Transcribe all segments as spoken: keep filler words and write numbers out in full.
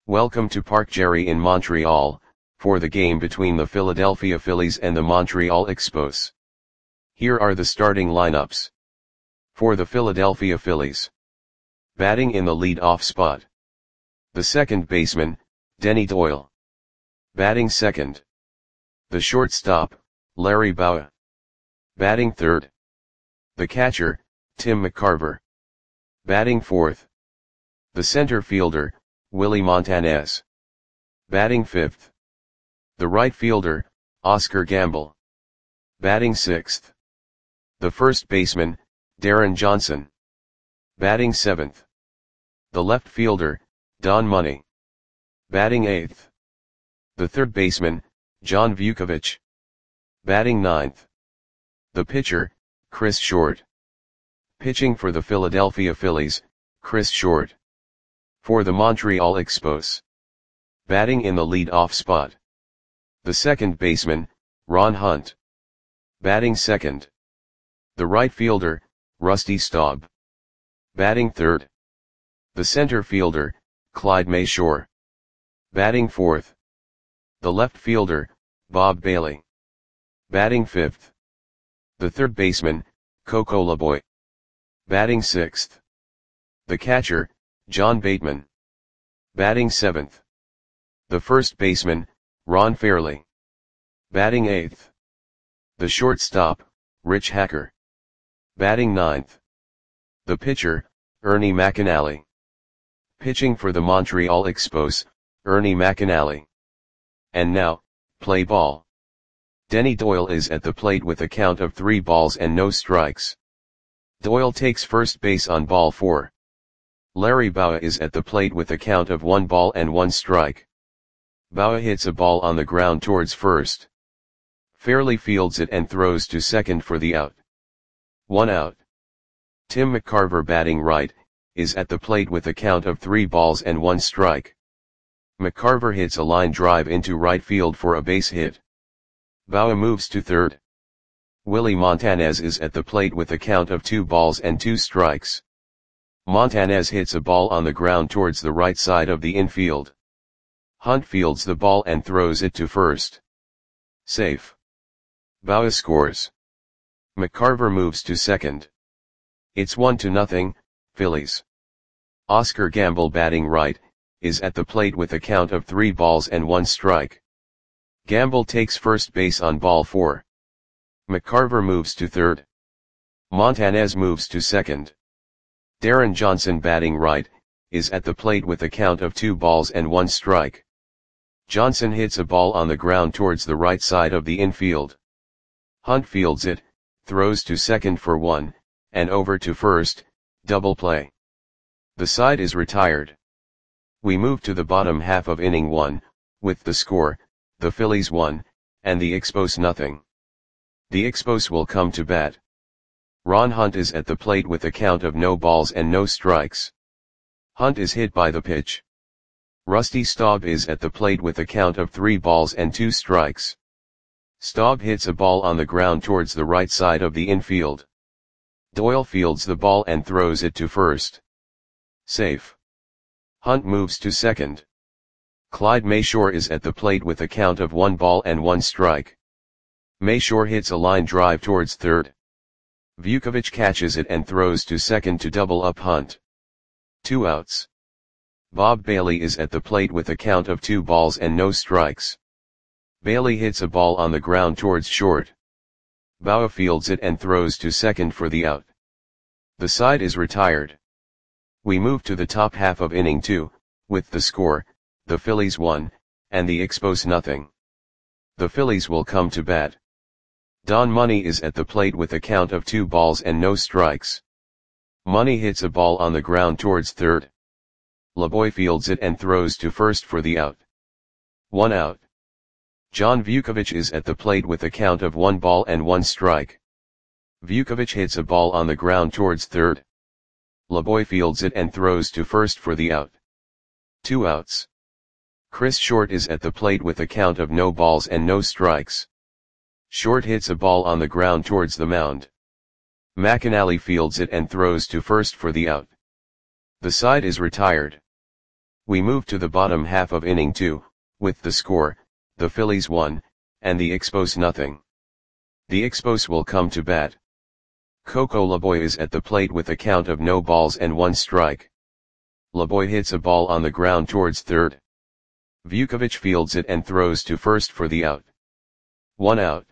Welcome to Parc Gerry in Montreal, for the game between the Philadelphia Phillies and the Montreal Expos. Here are the starting lineups. For the Philadelphia Phillies. Batting in the lead-off spot. The second baseman, Denny Doyle. Batting second. The shortstop, Larry Bowa. Batting third. The catcher, Tim McCarver. Batting fourth. The center fielder, Willie Montanez. Batting fifth. The right fielder, Oscar Gamble. Batting sixth. The first baseman, Darren Johnson. Batting seventh. The left fielder, Don Money. Batting eighth. The third baseman, John Vukovich. Batting ninth. The pitcher, Chris Short. Pitching for the Philadelphia Phillies, Chris Short. For the Montreal Expos. Batting in the lead-off spot. The second baseman, Ron Hunt. Batting second. The right fielder, Rusty Staub. Batting third. The center fielder, Clyde Mayshore. Batting fourth. The left fielder, Bob Bailey. Batting fifth. The third baseman, Coco LeBoy. Batting sixth. The catcher, John Bateman. Batting seventh. The first baseman, Ron Fairley. Batting eighth. The shortstop, Rich Hacker. Batting ninth. The pitcher, Ernie McAnally. Pitching for the Montreal Expos, Ernie McAnally. And now, play ball. Denny Doyle is at the plate with a count of three balls and no strikes. Doyle takes first base on ball four. Larry Bowa is at the plate with a count of one ball and one strike. Bowa hits a ball on the ground towards first. Fairley fields it and throws to second for the out. One out. Tim McCarver, batting right, is at the plate with a count of three balls and one strike. McCarver hits a line drive into right field for a base hit. Bowa moves to third. Willie Montanez is at the plate with a count of two balls and two strikes. Montanez hits a ball on the ground towards the right side of the infield. Hunt fields the ball and throws it to first. Safe. Bowa scores. McCarver moves to second. It's one to nothing, Phillies. Oscar Gamble, batting right, is at the plate with a count of three balls and one strike. Gamble takes first base on ball four. McCarver moves to third. Montanez moves to second. Darren Johnson, batting right, is at the plate with a count of two balls and one strike. Johnson hits a ball on the ground towards the right side of the infield. Hunt fields it, throws to second for one, and over to first, double play. The side is retired. We move to the bottom half of inning one, with the score, the Phillies one, and the Expos nothing. The Expos will come to bat. Ron Hunt is at the plate with a count of no balls and no strikes. Hunt is hit by the pitch. Rusty Staub is at the plate with a count of three balls and two strikes. Staub hits a ball on the ground towards the right side of the infield. Doyle fields the ball and throws it to first. Safe. Hunt moves to second. Clyde Mayshore is at the plate with a count of one ball and one strike. Mayshore hits a line drive towards third. Vukovich catches it and throws to second to double up Hunt. Two outs. Bob Bailey is at the plate with a count of two balls and no strikes. Bailey hits a ball on the ground towards short. Bowa fields it and throws to second for the out. The side is retired. We move to the top half of inning two, with the score, the Phillies one, and the Expos nothing. The Phillies will come to bat. Don Money is at the plate with a count of two balls and no strikes. Money hits a ball on the ground towards third. LeBoy fields it and throws to first for the out. One out. John Vukovich is at the plate with a count of one ball and one strike. Vukovich hits a ball on the ground towards third. LeBoy fields it and throws to first for the out. Two outs. Chris Short is at the plate with a count of no balls and no strikes. Short hits a ball on the ground towards the mound. McAnally fields it and throws to first for the out. The side is retired. We move to the bottom half of inning two, with the score, the Phillies one, and the Expos nothing. The Expos will come to bat. Coco Laboy is at the plate with a count of no balls and one strike. Laboy hits a ball on the ground towards third. Vukovic fields it and throws to first for the out. One out.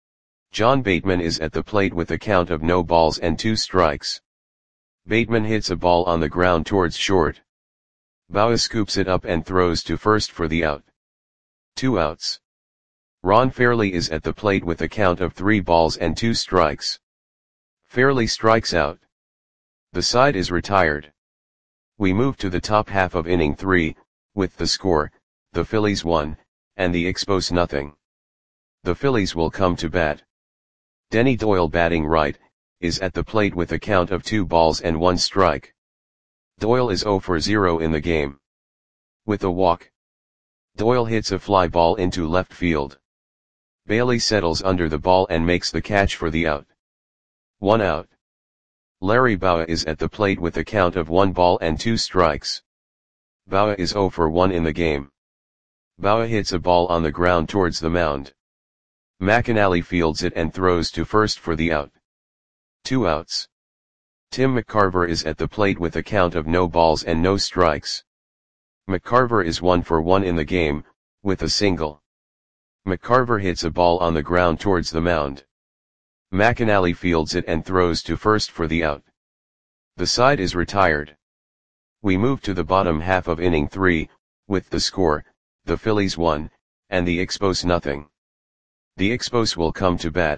John Bateman is at the plate with a count of no balls and two strikes. Bateman hits a ball on the ground towards short. Bauer scoops it up and throws to first for the out. Two outs. Ron Fairley is at the plate with a count of three balls and two strikes. Fairley strikes out. The side is retired. We move to the top half of inning three, with the score, the Phillies one, and the Expos nothing. The Phillies will come to bat. Denny Doyle, batting right, is at the plate with a count of two balls and one strike. Doyle is zero for zero in the game. With a walk, Doyle hits a fly ball into left field. Bailey settles under the ball and makes the catch for the out. One out. Larry Bauer is at the plate with a count of one ball and two strikes. Bauer is zero for one in the game. Bauer hits a ball on the ground towards the mound. McAnally fields it and throws to first for the out. Two outs. Tim McCarver is at the plate with a count of no balls and no strikes. McCarver is one for one in the game, with a single. McCarver hits a ball on the ground towards the mound. McAnally fields it and throws to first for the out. The side is retired. We move to the bottom half of inning three, with the score, the Phillies one, and the Expos nothing. The Expos will come to bat.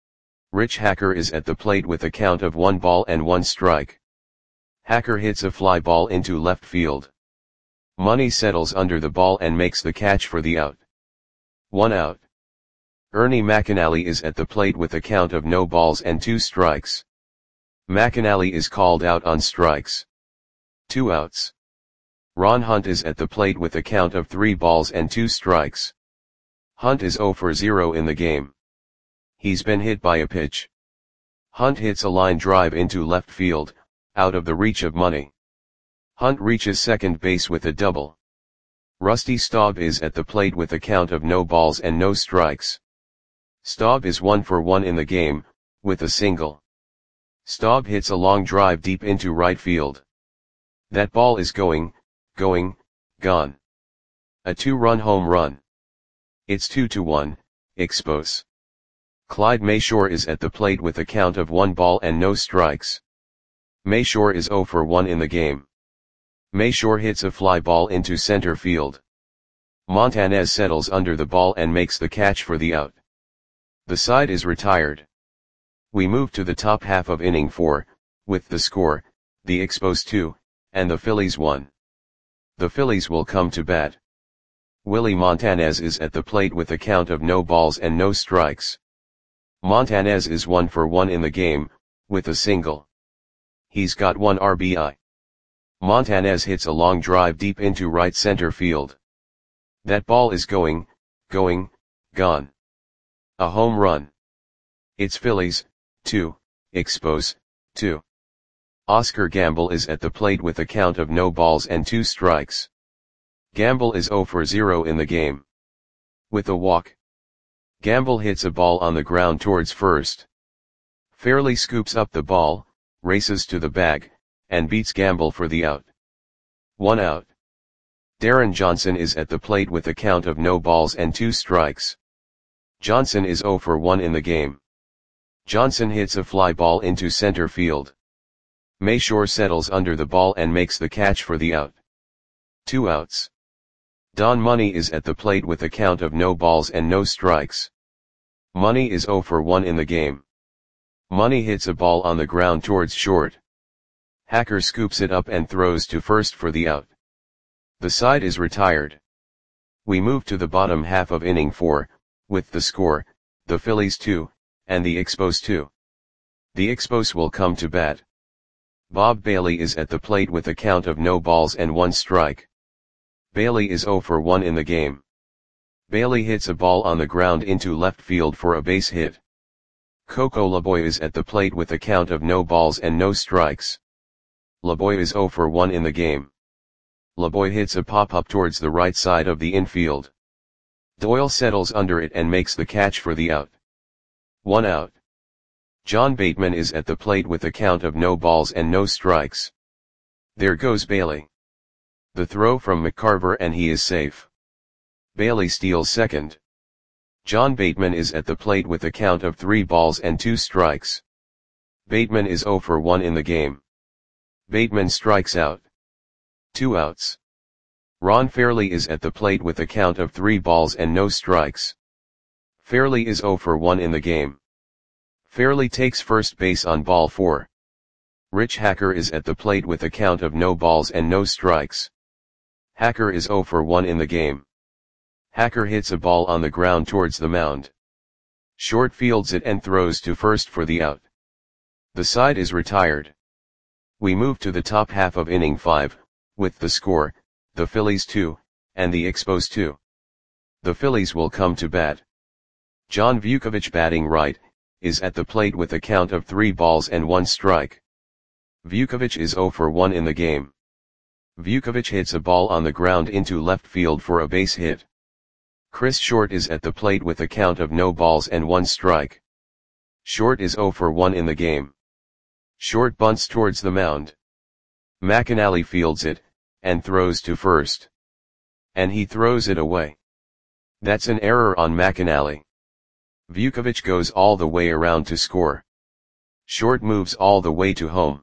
Rich Hacker is at the plate with a count of one ball and one strike. Hacker hits a fly ball into left field. Money settles under the ball and makes the catch for the out. One out. Ernie McAnally is at the plate with a count of no balls and two strikes. McAnally is called out on strikes. Two outs. Ron Hunt is at the plate with a count of three balls and two strikes. Hunt is zero for zero in the game. He's been hit by a pitch. Hunt hits a line drive into left field, out of the reach of Money. Hunt reaches second base with a double. Rusty Staub is at the plate with a count of no balls and no strikes. Staub is one for one in the game, with a single. Staub hits a long drive deep into right field. That ball is going, going, gone. A two-run home run. It's two to one, Expos. Clyde Mayshore is at the plate with a count of one ball and no strikes. Mayshore is zero for one in the game. Mayshore hits a fly ball into center field. Montanez settles under the ball and makes the catch for the out. The side is retired. We move to the top half of inning four, with the score, the Expos two, and the Phillies one. The Phillies will come to bat. Willie Montanez is at the plate with a count of no balls and no strikes. Montanez is one for one in the game, with a single. He's got one R B I. Montanez hits a long drive deep into right center field. That ball is going, going, gone. A home run. It's Phillies, two, Expos, two. Oscar Gamble is at the plate with a count of no balls and two strikes. Gamble is zero for zero in the game. With a walk, Gamble hits a ball on the ground towards first. Fairley scoops up the ball, races to the bag, and beats Gamble for the out. One out. Darren Johnson is at the plate with a count of no balls and two strikes. Johnson is zero for one in the game. Johnson hits a fly ball into center field. Mayshore settles under the ball and makes the catch for the out. Two outs. Don Money is at the plate with a count of no balls and no strikes. Money is zero for one in the game. Money hits a ball on the ground towards short. Hacker scoops it up and throws to first for the out. The side is retired. We move to the bottom half of inning four, with the score, the Phillies two, and the Expos two. The Expos will come to bat. Bob Bailey is at the plate with a count of no balls and one strike. Bailey is zero for one in the game. Bailey hits a ball on the ground into left field for a base hit. Coco Laboy is at the plate with a count of no balls and no strikes. Laboy is zero for one in the game. LeBoy hits a pop-up towards the right side of the infield. Doyle settles under it and makes the catch for the out. One out. John Bateman is at the plate with a count of no balls and no strikes. There goes Bailey. The throw from McCarver and he is safe. Bailey steals second. John Bateman is at the plate with a count of three balls and two strikes. Bateman is zero for one in the game. Bateman strikes out. Two outs. Ron Fairley is at the plate with a count of three balls and no strikes. Fairley is zero for one in the game. Fairley takes first base on ball four. Rich Hacker is at the plate with a count of no balls and no strikes. Hacker is zero for one in the game. Hacker hits a ball on the ground towards the mound. Short fields it and throws to first for the out. The side is retired. We move to the top half of inning five, with the score, the Phillies two, and the Expos two. The Phillies will come to bat. John Vukovich, batting right, is at the plate with a count of three balls and one strike. Vukovich is zero for one in the game. Vukovich hits a ball on the ground into left field for a base hit. Chris Short is at the plate with a count of no balls and one strike. Short is zero for one in the game. Short bunts towards the mound. McAnally fields it, and throws to first. And he throws it away. That's an error on McAnally. Vukovich goes all the way around to score. Short moves all the way to home.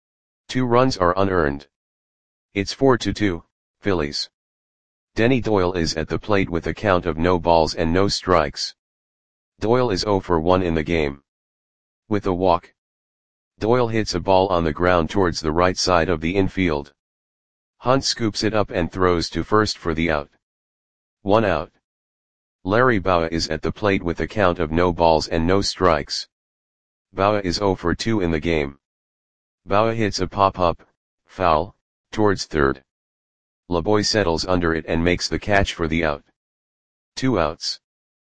Two runs are unearned. It's four to two, Phillies. Denny Doyle is at the plate with a count of no balls and no strikes. Doyle is zero for one in the game. With a walk. Doyle hits a ball on the ground towards the right side of the infield. Hunt scoops it up and throws to first for the out. One out. Larry Bowa is at the plate with a count of no balls and no strikes. Bowa is zero for two in the game. Bowa hits a pop-up, foul, towards third. LeBoy settles under it and makes the catch for the out. Two outs.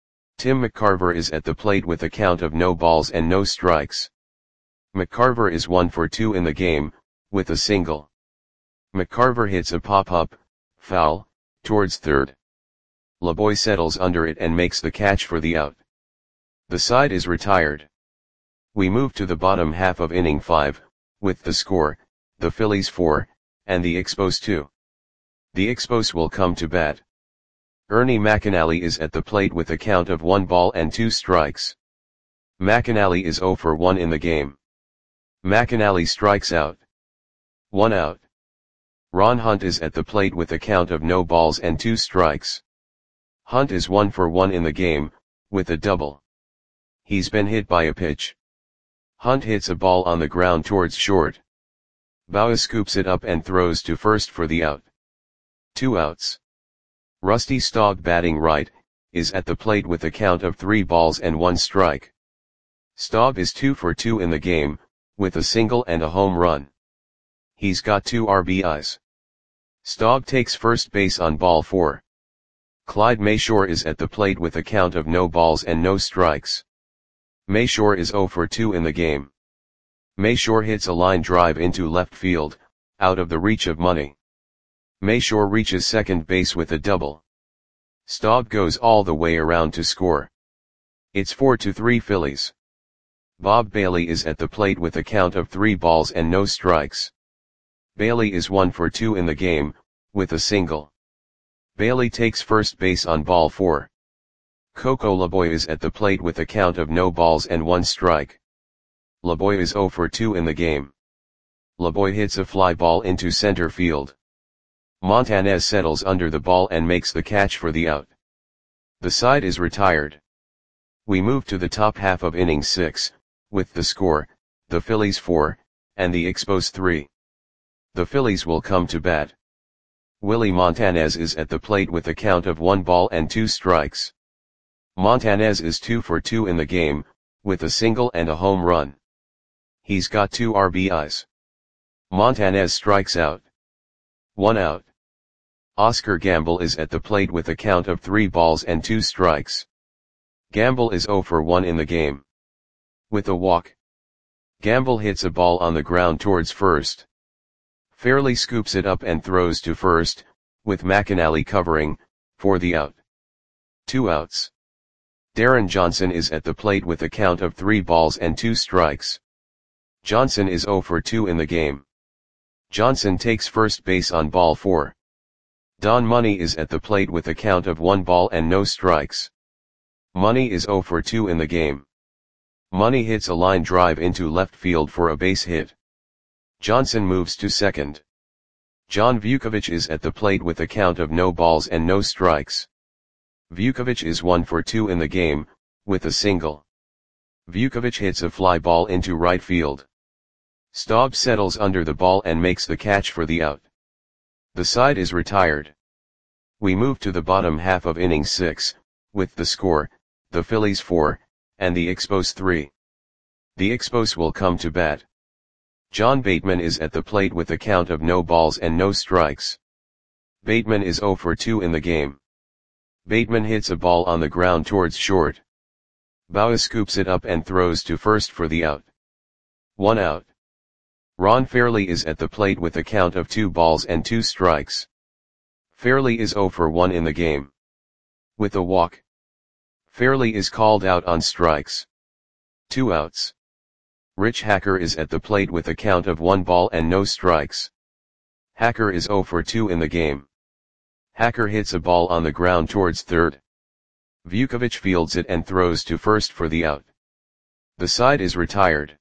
Tim McCarver is at the plate with a count of no balls and no strikes. McCarver is one for two in the game, with a single. McCarver hits a pop-up, foul, towards third. LeBoy settles under it and makes the catch for the out. The side is retired. We move to the bottom half of inning five, with the score, the Phillies four, and the Expos two. The Expos will come to bat. Ernie McAnally is at the plate with a count of one ball and two strikes. McAnally is zero for one in the game. McAnally strikes out. One out. Ron Hunt is at the plate with a count of no balls and two strikes. Hunt is one for one in the game, with a double. He's been hit by a pitch. Hunt hits a ball on the ground towards short. Bowa scoops it up and throws to first for the out. Two outs. Rusty Staub, batting right, is at the plate with a count of three balls and one strike. Staub is two for two in the game, with a single and a home run. He's got two R B Is. Staub takes first base on ball four. Clyde Mayshore is at the plate with a count of no balls and no strikes. Mayshore is zero for two in the game. Mayshore hits a line drive into left field, out of the reach of money. Mayshore reaches second base with a double. Staub goes all the way around to score. It's four to three Phillies. Bob Bailey is at the plate with a count of three balls and no strikes. Bailey is one for two in the game, with a single. Bailey takes first base on ball four. Coco LeBoy is at the plate with a count of no balls and one strike. LeBoy is zero for two in the game. LeBoy hits a fly ball into center field. Montanez settles under the ball and makes the catch for the out. The side is retired. We move to the top half of inning six, with the score, the Phillies four, and the Expos three. The Phillies will come to bat. Willie Montanez is at the plate with a count of one ball and two strikes. Montanez is two for two in the game, with a single and a home run. He's got two R B Is. Montanez strikes out. One out. Oscar Gamble is at the plate with a count of three balls and two strikes. Gamble is zero for one in the game. With a walk. Gamble hits a ball on the ground towards first. Fairley scoops it up and throws to first, with McAnally covering, for the out. Two outs. Darren Johnson is at the plate with a count of three balls and two strikes. Johnson is oh for two in the game. Johnson takes first base on ball four. Don Money is at the plate with a count of one ball and no strikes. Money is oh for two in the game. Money hits a line drive into left field for a base hit. Johnson moves to second. John Vukovic is at the plate with a count of no balls and no strikes. Vukovic is one for two in the game, with a single. Vukovic hits a fly ball into right field. Staub settles under the ball and makes the catch for the out. The side is retired. We move to the bottom half of inning six, with the score, the Phillies four, and the Expos three. The Expos will come to bat. John Bateman is at the plate with a count of no balls and no strikes. Bateman is oh for two in the game. Bateman hits a ball on the ground towards short. Bauer scoops it up and throws to first for the out. One out. Ron Fairley is at the plate with a count of two balls and two strikes. Fairley is oh for one in the game. With a walk. Fairley is called out on strikes. Two outs. Rich Hacker is at the plate with a count of one ball and no strikes. Hacker is oh for two in the game. Hacker hits a ball on the ground towards third. Vukovic fields it and throws to first for the out. The side is retired.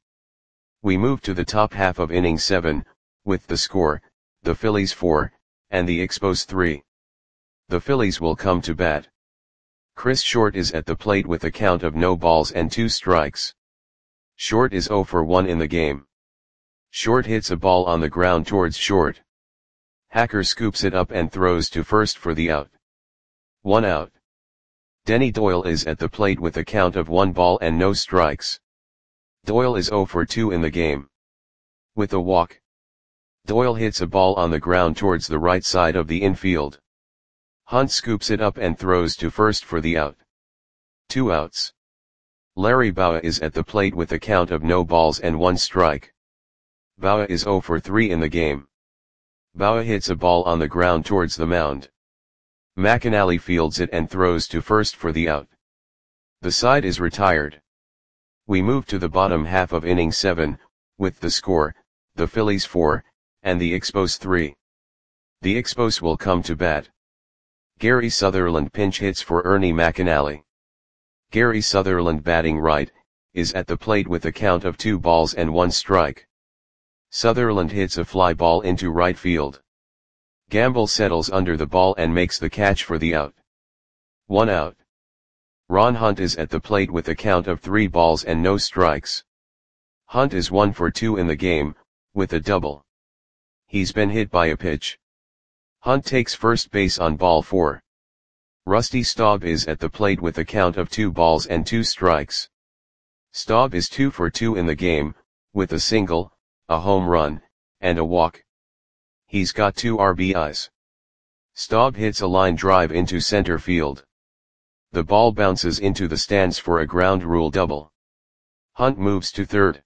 We move to the top half of inning seven, with the score, the Phillies four, and the Expos three. The Phillies will come to bat. Chris Short is at the plate with a count of no balls and two strikes. Short is oh for one in the game. Short hits a ball on the ground towards short. Hacker scoops it up and throws to first for the out. One out. Denny Doyle is at the plate with a count of one ball and no strikes. Doyle is oh for two in the game. With a walk. Doyle hits a ball on the ground towards the right side of the infield. Hunt scoops it up and throws to first for the out. Two outs. Larry Bowa is at the plate with a count of no balls and one strike. Bowa is oh for three in the game. Bowa hits a ball on the ground towards the mound. McAnally fields it and throws to first for the out. The side is retired. We move to the bottom half of inning seven, with the score, the Phillies four, and the Expos three. The Expos will come to bat. Gary Sutherland pinch hits for Ernie McAnally. Gary Sutherland, batting right, is at the plate with a count of two balls and one strike. Sutherland hits a fly ball into right field. Gamble settles under the ball and makes the catch for the out. One out. Ron Hunt is at the plate with a count of three balls and no strikes. Hunt is one for two in the game, with a double. He's been hit by a pitch. Hunt takes first base on ball four. Rusty Staub is at the plate with a count of two balls and two strikes. Staub is two for two in the game, with a single, a home run, and a walk. He's got two R B Is. Staub hits a line drive into center field. The ball bounces into the stands for a ground rule double. Hunt moves to third.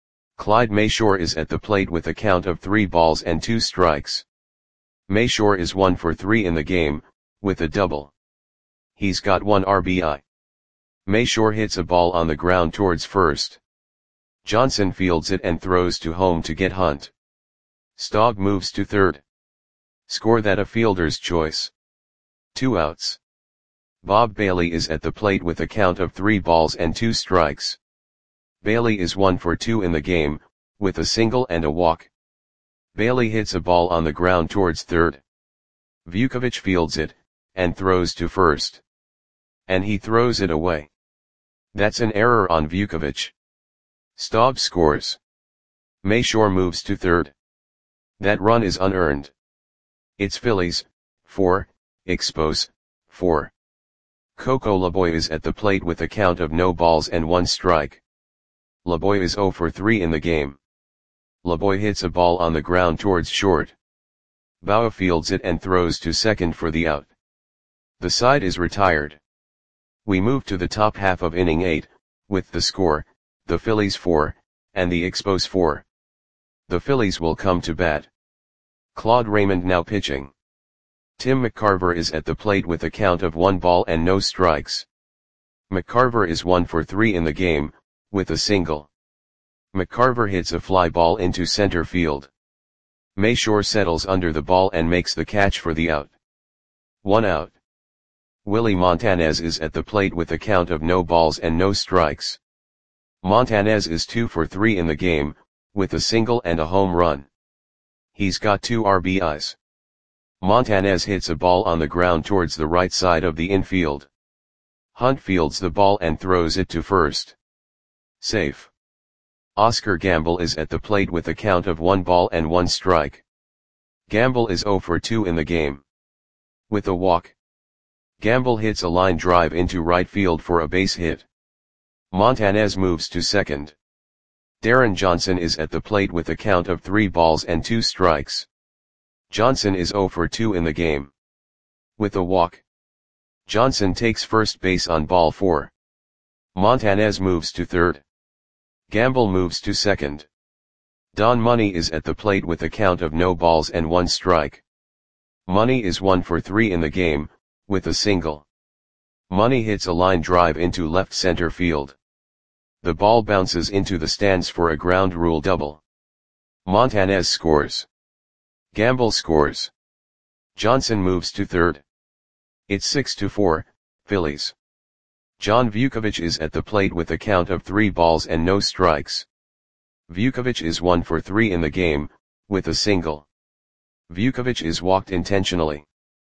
Clyde Mayshore is at the plate with a count of three balls and two strikes. Mayshore is one for three in the game, with a double. He's got one R B I. Mayshore hits a ball on the ground towards first. Johnson fields it and throws to home to get Hunt. Staub moves to third. Score that a fielder's choice. Two outs. Bob Bailey is at the plate with a count of three balls and two strikes. Bailey is one for two in the game, with a single and a walk. Bailey hits a ball on the ground towards third. Vukovic fields it, and throws to first. And he throws it away. That's an error on Vukovic. Staub scores. Mayshore moves to third. That run is unearned. It's Phillies, four, Expos, four. Coco Laboy is at the plate with a count of no balls and one strike. Laboy is oh for three in the game. Laboy hits a ball on the ground towards short. Bowa fields it and throws to second for the out. The side is retired. We move to the top half of inning eight, with the score, the Phillies four, and the Expos four. The Phillies will come to bat. Claude Raymond now pitching. Tim McCarver is at the plate with a count of one ball and no strikes. McCarver is one for three in the game, with a single. McCarver hits a fly ball into center field. Mayshore settles under the ball and makes the catch for the out. One out. Willie Montanez is at the plate with a count of no balls and no strikes. Montanez is two for three in the game, with a single and a home run. He's got two R B Is. Montanez hits a ball on the ground towards the right side of the infield. Hunt fields the ball and throws it to first. Safe. Oscar Gamble is at the plate with a count of one ball and one strike. Gamble is zero for two in the game. With a walk. Gamble hits a line drive into right field for a base hit. Montanez moves to second. Darren Johnson is at the plate with a count of three balls and two strikes. Johnson is zero for two in the game. With a walk. Johnson takes first base on ball four. Montanez moves to third. Gamble moves to second. Don Money is at the plate with a count of no balls and one strike. Money is one for three in the game, with a single. Money hits a line drive into left center field. The ball bounces into the stands for a ground rule double. Montanez scores. Gamble scores. Johnson moves to third. It's six to four, Phillies. John Vukovich is at the plate with a count of three balls and no strikes. Vukovich is one for three in the game, with a single. Vukovich is walked intentionally.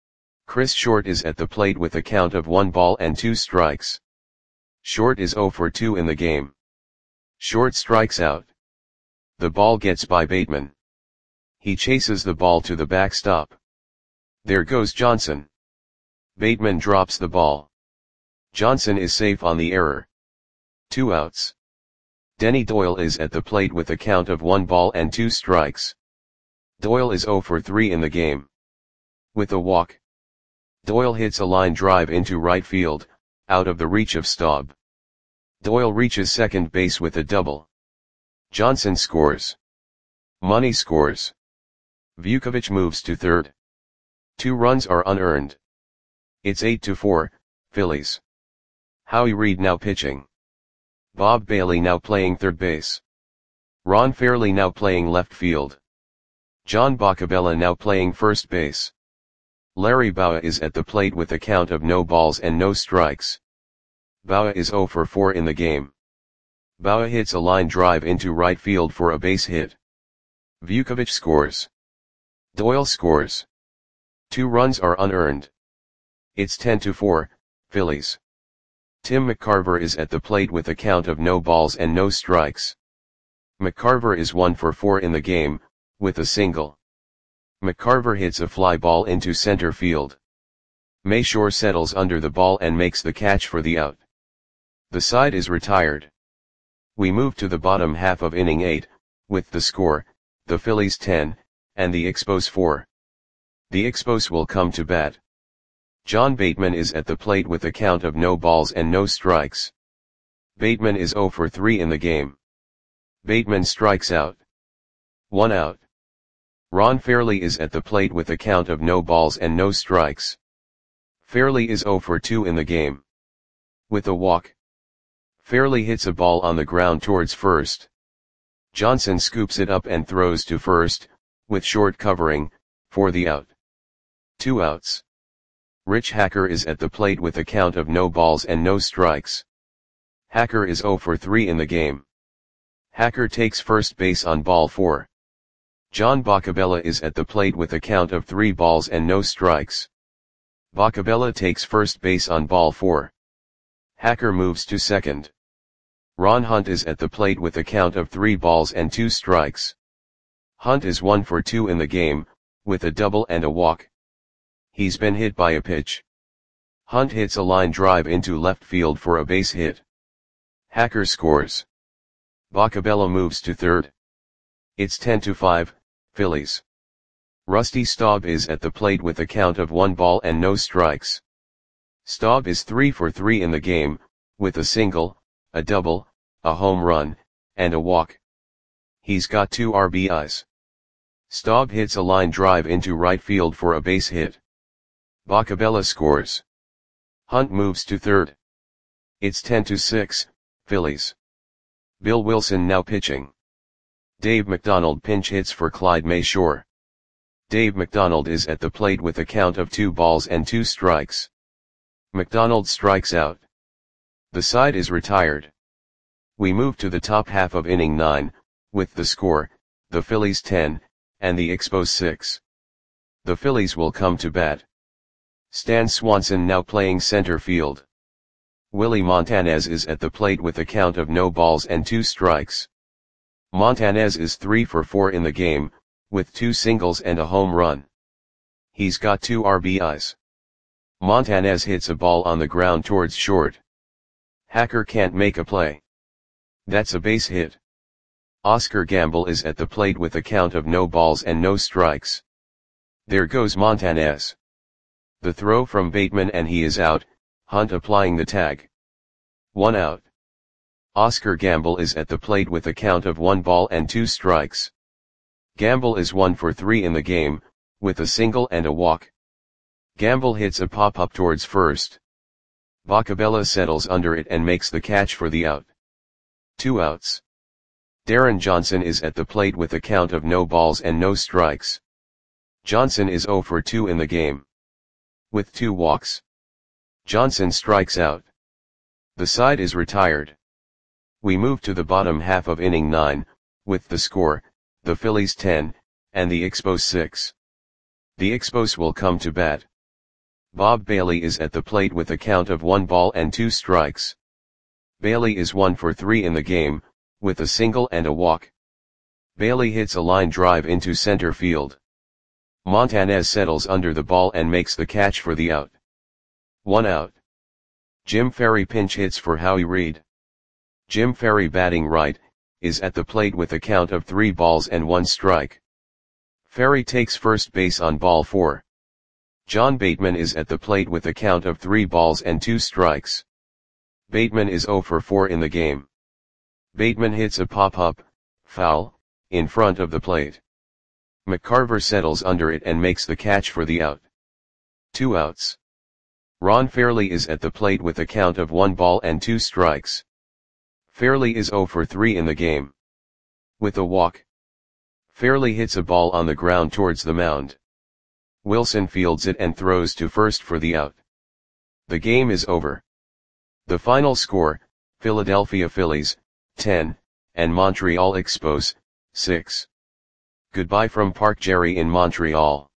Chris Short is at the plate with a count of one ball and two strikes. Short is zero for two in the game. Short strikes out. The ball gets by Bateman. He chases the ball to the backstop. There goes Johnson. Bateman drops the ball. Johnson is safe on the error. Two outs. Denny Doyle is at the plate with a count of one ball and two strikes. Doyle is zero for three in the game. With a walk. Doyle hits a line drive into right field, out of the reach of Staub. Doyle reaches second base with a double. Johnson scores. Money scores. Vukovich moves to third. Two runs are unearned. It's eight to four, Phillies. Howie Reed now pitching. Bob Bailey now playing third base. Ron Fairley now playing left field. John Boccabella now playing first base. Larry Bowa is at the plate with a count of no balls and no strikes. Bowa is zero for four in the game. Bowa hits a line drive into right field for a base hit. Vukovich scores. Doyle scores. Two runs are unearned. It's ten to four, Phillies. Tim McCarver is at the plate with a count of no balls and no strikes. McCarver is one for four in the game, with a single. McCarver hits a fly ball into center field. Mayshore settles under the ball and makes the catch for the out. The side is retired. We move to the bottom half of inning eight, with the score, the Phillies ten, and the Expos four. The Expos will come to bat. John Bateman is at the plate with a count of no balls and no strikes. Bateman is zero for three in the game. Bateman strikes out. One out. Ron Fairley is at the plate with a count of no balls and no strikes. Fairley is zero for two in the game. With a walk. Fairley hits a ball on the ground towards first. Johnson scoops it up and throws to first, with Short covering, for the out. Two outs. Rich Hacker is at the plate with a count of no balls and no strikes. Hacker is zero for three in the game. Hacker takes first base on ball four. John Boccabella is at the plate with a count of three balls and no strikes. Boccabella takes first base on ball four. Hacker moves to second. Ron Hunt is at the plate with a count of three balls and two strikes. Hunt is one for two in the game, with a double and a walk. He's been hit by a pitch. Hunt hits a line drive into left field for a base hit. Hacker scores. Boccabella moves to third. It's ten to five, Phillies. Rusty Staub is at the plate with a count of one ball and no strikes. Staub is three for three in the game, with a single, a double, a home run, and a walk. He's got two R B Is. Staub hits a line drive into right field for a base hit. Boccabella scores. Hunt moves to third. It's ten to six, Phillies. Bill Wilson now pitching. Dave McDonald pinch hits for Clyde Mayshore. Dave McDonald is at the plate with a count of two balls and two strikes. McDonald strikes out. The side is retired. We move to the top half of inning nine, with the score, the Phillies ten, and the Expos six. The Phillies will come to bat. Stan Swanson now playing center field. Willie Montanez is at the plate with a count of no balls and two strikes. Montanez is three for four in the game, with two singles and a home run. He's got two R B Is. Montanez hits a ball on the ground towards short. Hacker can't make a play. That's a base hit. Oscar Gamble is at the plate with a count of no balls and no strikes. There goes Montanez. The throw from Bateman and he is out, Hunt applying the tag. One out. Oscar Gamble is at the plate with a count of one ball and two strikes. Gamble is one for three in the game, with a single and a walk. Gamble hits a pop-up towards first. Boccabella settles under it and makes the catch for the out. Two outs. Darren Johnson is at the plate with a count of no balls and no strikes. Johnson is zero for two in the game. With two walks. Johnson strikes out. The side is retired. We move to the bottom half of inning nine, with the score, the Phillies ten, and the Expos six. The Expos will come to bat. Bob Bailey is at the plate with a count of one ball and two strikes. Bailey is one for three in the game, with a single and a walk. Bailey hits a line drive into center field. Montanez settles under the ball and makes the catch for the out. One out. Jim Ferry pinch hits for Howie Reed. Jim Ferry batting right, is at the plate with a count of three balls and one strike. Ferry takes first base on ball four. John Bateman is at the plate with a count of three balls and two strikes. Bateman is zero for four in the game. Bateman hits a pop-up, foul, in front of the plate. McCarver settles under it and makes the catch for the out. Two outs. Ron Fairley is at the plate with a count of one ball and two strikes. Fairley is zero for three in the game. With a walk. Fairley hits a ball on the ground towards the mound. Wilson fields it and throws to first for the out. The game is over. The final score, Philadelphia Phillies, ten, and Montreal Expos, six. Goodbye from Park Jerry in Montreal.